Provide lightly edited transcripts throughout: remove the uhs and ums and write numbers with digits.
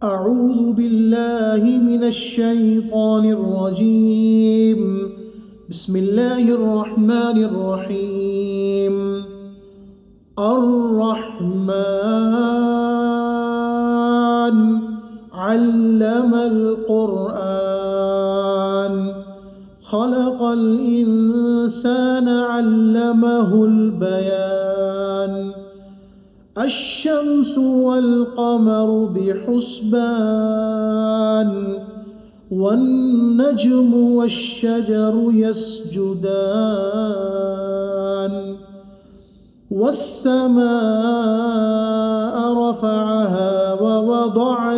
أعوذ بالله من الشيطان الرجيم. بسم الله الرحمن الرحيم. الرحمن علم القرآن خلق الإنسان علمه البيان. الشمس والقمر بحسبان والنجم والشجر يسجدان. والسماء رفعها ووضع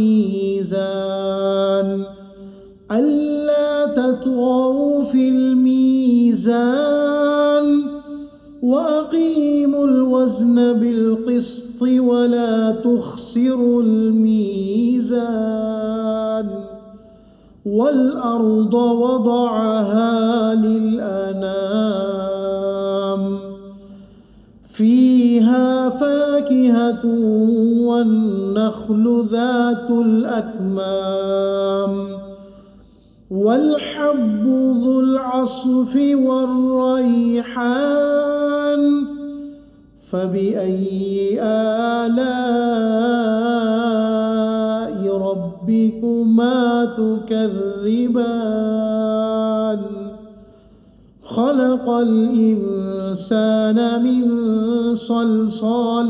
الميزان ألا تطغوا في الميزان وأقيموا الوزن بالقسط ولا تخسروا الميزان. والأرض وضعها للأنام فيها فاكهة والنخل ذات الأكمام والحب ذو العصف والريحان. فبأي آلاء ربكما تكذبان؟ خلق الإنسان من صلصال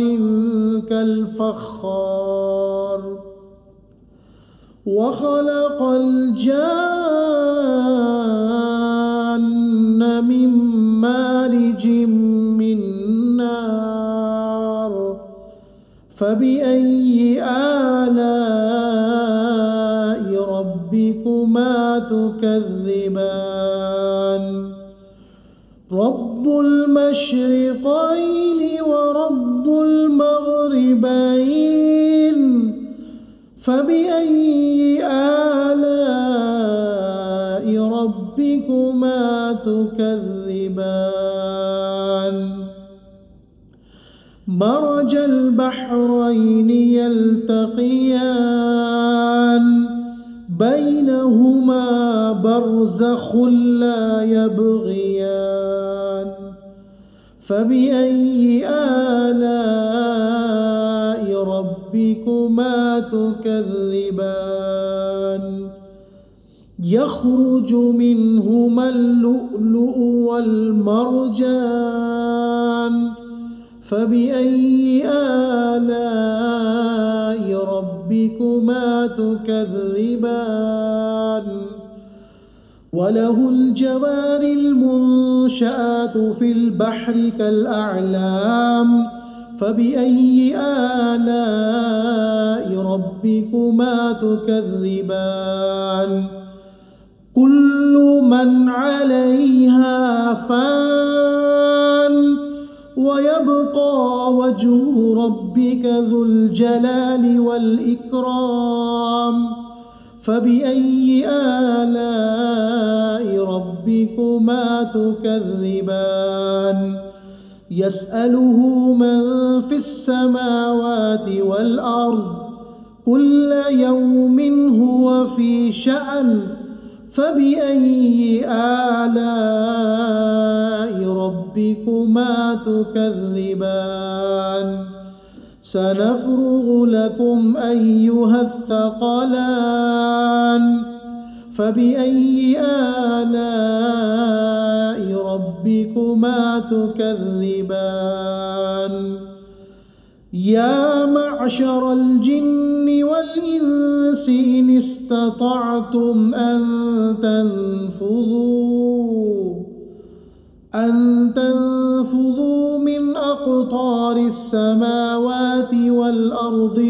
كالفخار وخلق الجان من مارج من نار. فبأي آلاء ربكما تكذبان؟ رب المشرقين ورب المغربين. فبأي آلاء ربكما تكذبان؟ مرج البحرين يلتقيان بينهما برزخ لا يبغيان. فبأي آلاء ربكما تكذبان؟ يخرج منهما اللؤلؤ والمرجان. فبأي آلاء ربكما تكذبان؟ وله الجوار المنشآت في البحر كالأعلام. فبأي آلاء ربكما تكذبان؟ كل من عليها فان ويبقى وجه ربك ذو الجلال والإكرام. فبأي آلاء ربكما تكذبان؟ يسأله من في السماوات والأرض كل يوم هو في شأن. فبأي آلاء ربكما تكذبان؟ سنفرغ لكم أيها الثقلان. فبأي آلاء ربكما تكذبان؟ يا معشر الجن والإنس إن استطعتم أن تنفذوا من أقطار السماوات والأرض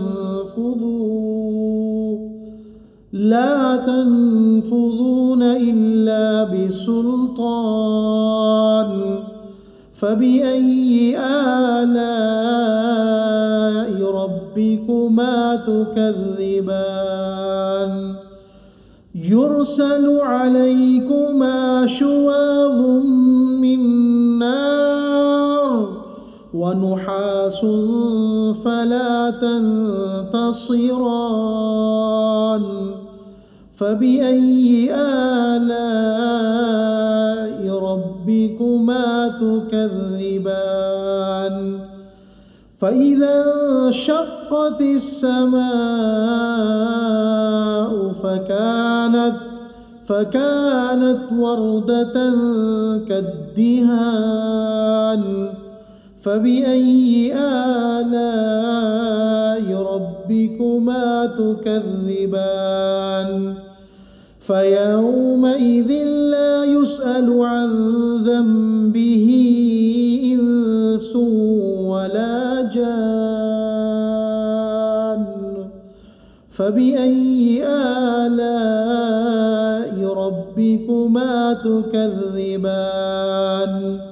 فانفذوا لا تنفذون إلا بسلطان. فبأي آلاء ربكما تكذبان؟ يرسل عليكما شواظ من نار ونحاس فلا تنتصران فبأي آلاء ربكما تكذبان فإذا انشقت السماء فكانت وردة كالدهان فبأي آلاء ربكما تكذبان فيومئذ لا يسأل عن ذنبه إنس ولا جان فبأي آلاء ربكما تكذبان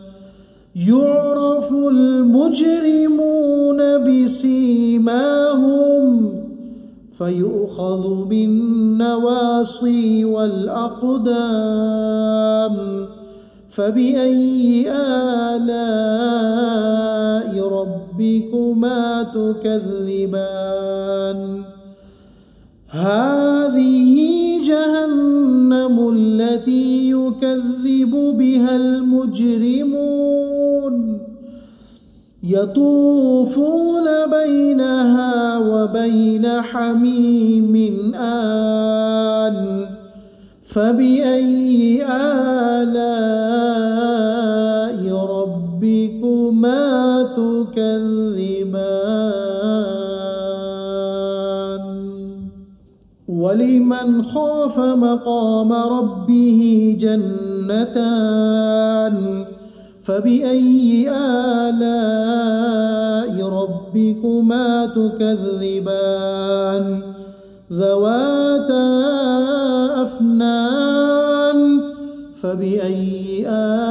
يعرف المجرمون بسيماهم فيؤخذ بالنواصي والأقدام فبأي آلاء ربكما تكذبان هذه جهنم التي يكذب بها المجرمون يطوفون بينها وبين حميم آن فبأي آلاء ربكما تكذبان ولمن خاف مقام ربه جنتان فبأي آلاء ربكما تكذبان ذواتا أفنان فبأي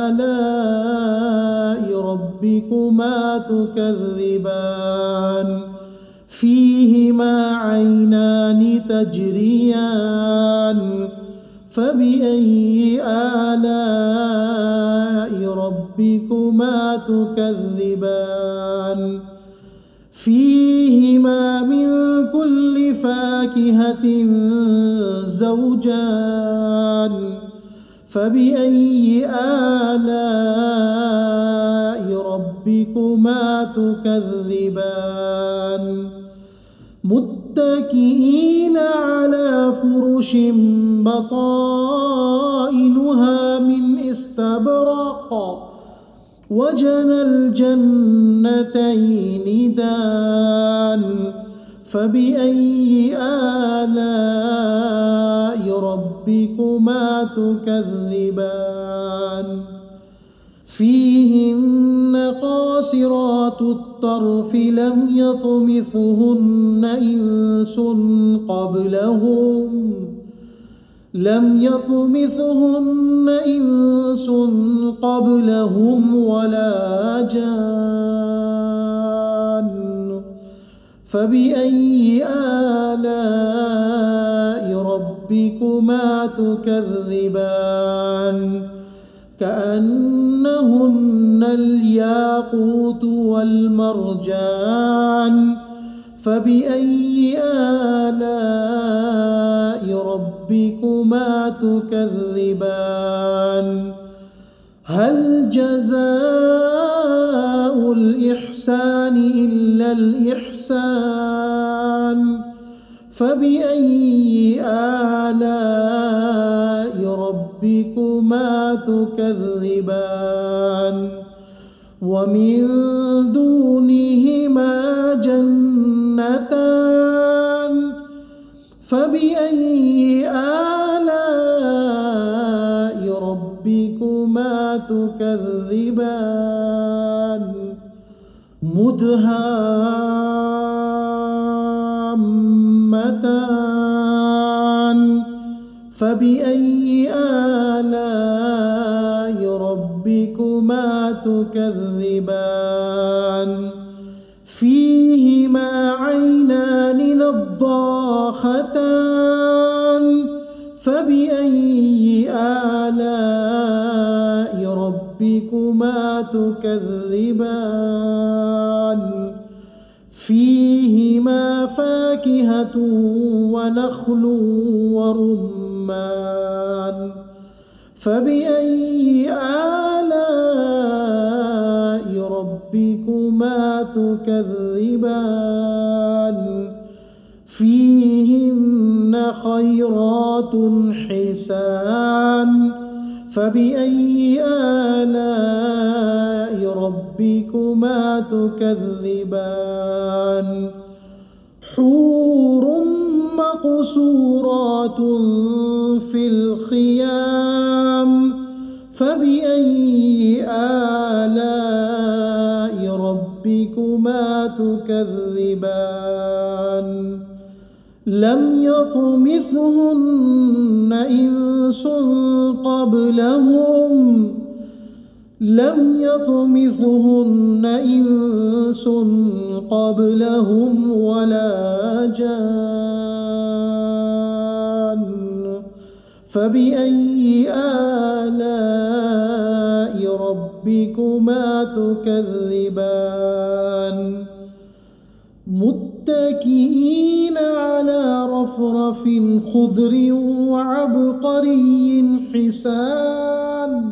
آلاء ربكما تكذبان فيهما عينان تجريان فبأي آلاء ربكما تكذبان فيهما من كل فاكهة زوجان فبأي آلاء ربكما تكذبان متكئين على فرش بطائنها من استبرق وجنى الجنتين دان فبأي آلاء ربكما تكذبان فيهن قاصرات الطرف لم يطمثهن إنس قبلهم ولا جان فبأي آلاء ربكما تكذبان كأنهن الياقوت والمرجان فبأي آلاء ربكما تكذبان هل جزاء الإحسان إلا الإحسان فبأي آلاء ربكما تكذبان ومن دونهما جنتان فبأي آلاء ربكما تكذبان مدهامتان فبأي آلاء ربكما تكذبان فيهما عينان نضاختان فبأي آلاء ربكما تكذبان فيهما فاكهة ونخل ورمان فبأي آلاء ربكما تكذبان فيهن خيرات حسان فبأي آلاء ربكما تكذبان حور مقصورات في الخيام فبأي آلاء ربكما تكذبان لم يطمثهن إنس قبلهم ولا جان فبأي آلاء ربكما تكذبان متكئين على رفرف خضر وعبقري حسان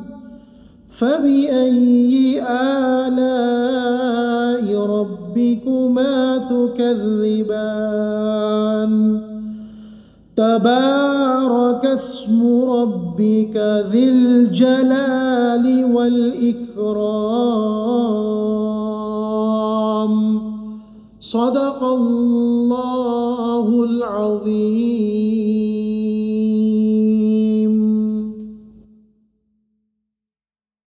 فبأي آلاء ربكما تكذبان تبارك اسم ربك ذي الجلال والإكرام صدق الله